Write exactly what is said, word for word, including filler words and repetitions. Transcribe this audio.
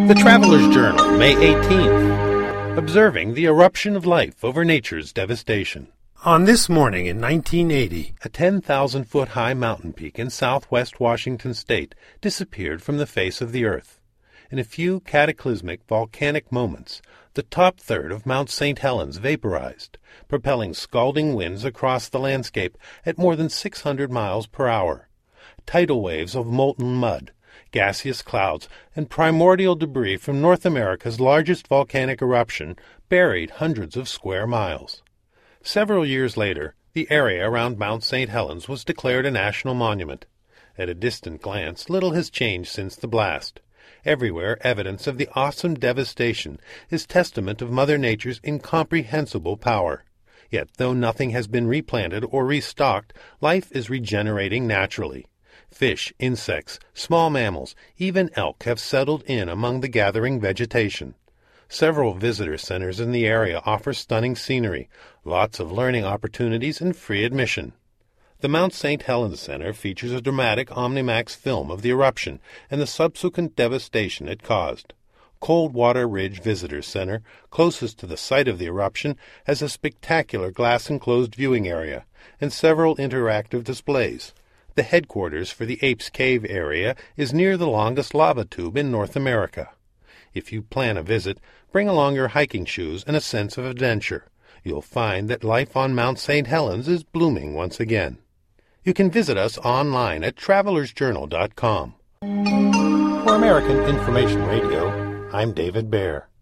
The Traveler's Journal, May eighteenth. Observing the eruption of life over nature's devastation. On this morning in nineteen eighty, a ten thousand foot high mountain peak in southwest Washington state disappeared from the face of the earth. In a few cataclysmic volcanic moments, the top third of Mount Saint Helens vaporized, propelling scalding winds across the landscape at more than six hundred miles per hour. Tidal waves of molten mud, gaseous clouds, and primordial debris from North America's largest volcanic eruption buried hundreds of square miles. Several years later, the area around Mount Saint Helens was declared a national monument. At a distant glance, little has changed since the blast. Everywhere, evidence of the awesome devastation is testament of Mother Nature's incomprehensible power. Yet, though nothing has been replanted or restocked, life is regenerating naturally. Fish, insects, small mammals, even elk have settled in among the gathering vegetation. Several visitor centers in the area offer stunning scenery, lots of learning opportunities, and free admission. The Mount Saint Helens Center features a dramatic Omnimax film of the eruption and the subsequent devastation it caused. Coldwater Ridge Visitor Center, closest to the site of the eruption, has a spectacular glass-enclosed viewing area and several interactive displays. The headquarters for the Apes Cave area is near the longest lava tube in North America. If you plan a visit, bring along your hiking shoes and a sense of adventure. You'll find that life on Mount Saint Helens is blooming once again. You can visit us online at travelers journal dot com. For American Information Radio, I'm David Baer.